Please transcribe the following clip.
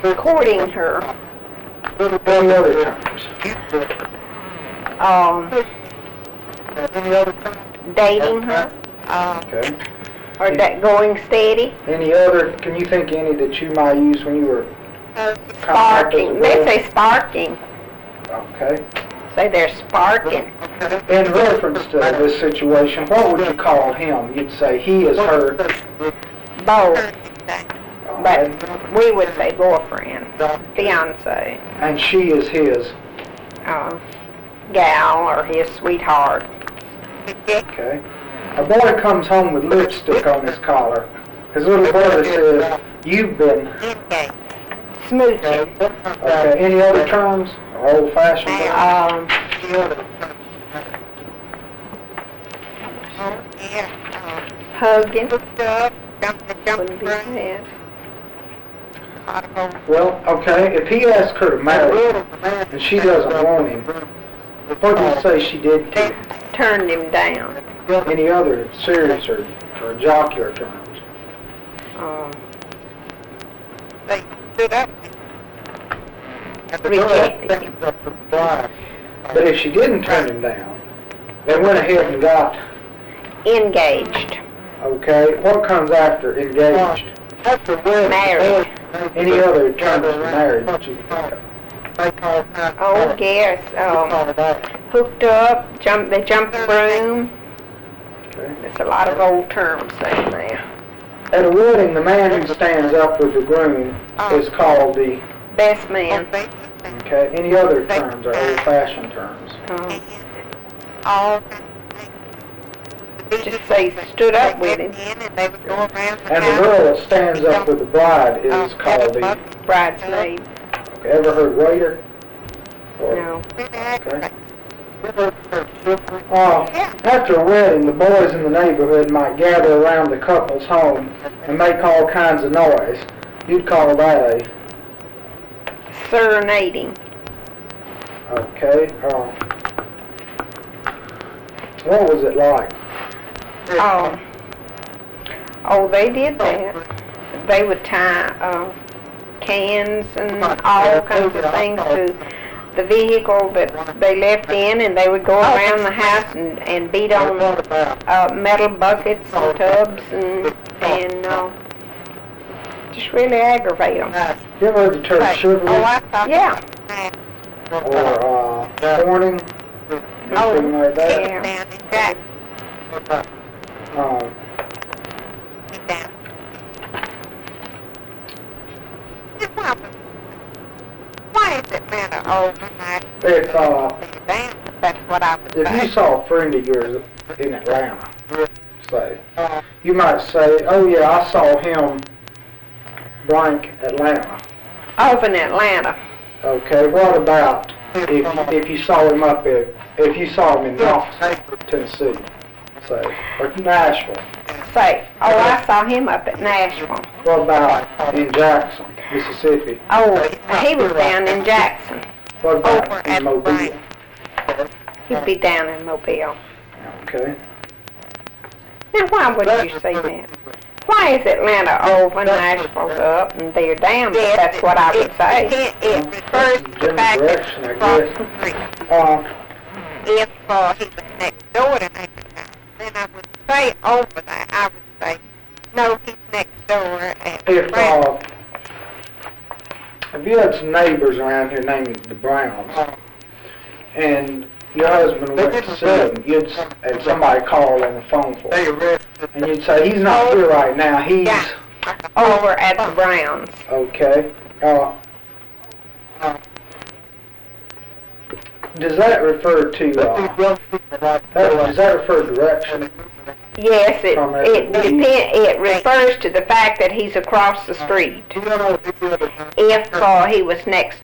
courting her. Any other terms? Dating her. Okay. Or that going steady. Any other, can you think any that you might use when you were Sparking. They say sparking. Okay. Say they're sparking. In reference to this situation, what would you call him? You'd say he is her. Both. But we would say boyfriend, fiance. And she is his. Gal or his sweetheart. Okay. A boy comes home with lipstick on his collar. His little brother says, "You've been smooching." Okay. Any other terms? Or old-fashioned terms? Hugging. Wouldn't be bad. Well, okay. If he asks her to marry him and she doesn't want him, what do you say she did to him? Turned him down. Any other serious or jocular terms? They stood up. Rejected him. But if she didn't turn him down, they went ahead and got Engaged. Okay. What comes after engaged? Married. Any other terms for marriage that you think of? Oh, yes. Hooked up. They jumped the broom. Okay. There's a lot of old terms in there. At a wedding, the man who stands up with the groom is called the... Best man. Okay. Any other terms or old-fashioned terms? Just say stood up with him. And the girl that stands up with the bride is called the... Bridesmaid. Okay. Ever heard waiter? Or, No. Okay. After a wedding, the boys in the neighborhood might gather around the couple's home and make all kinds of noise. You'd call that a... Serenading. Okay. What was it like? They did that. They would tie cans and all kinds of things to the vehicle that they left in, and they would go around the house and beat on metal buckets and tubs and just really aggravate them. You ever heard the term chivalry? Yeah. Or thorning? Anything like that? Yeah. Why is it matter overnight? That's what I would If you saw a friend of yours in Atlanta, say, you might say, "Oh yeah, I saw him blank Atlanta." Over in Atlanta. Okay, what about if you saw him if you saw him in Knoxville, Tennessee, say, or Nashville? Say, I saw him up at Nashville. What about in Jackson, Mississippi? He was down in Jackson. What about in Mobile? He'd be down in Mobile. Okay. Now, why would you say that? Why is Atlanta over and Nashville's up and they're down? But that's what I would say. It refers to the fact that Direction, I across guess. the street. If If he was next door to Neighbortown, then I would say over there. I would say, no, he's next door at if you had some neighbors around here named the Browns, and your husband went to see them, and somebody called on the phone for him, and you'd say, "He's not here right now, he's..." Over at the Browns. Okay. Does that refer to, does that refer to direction? Yes, it refers to the fact that he's across the street. If he was next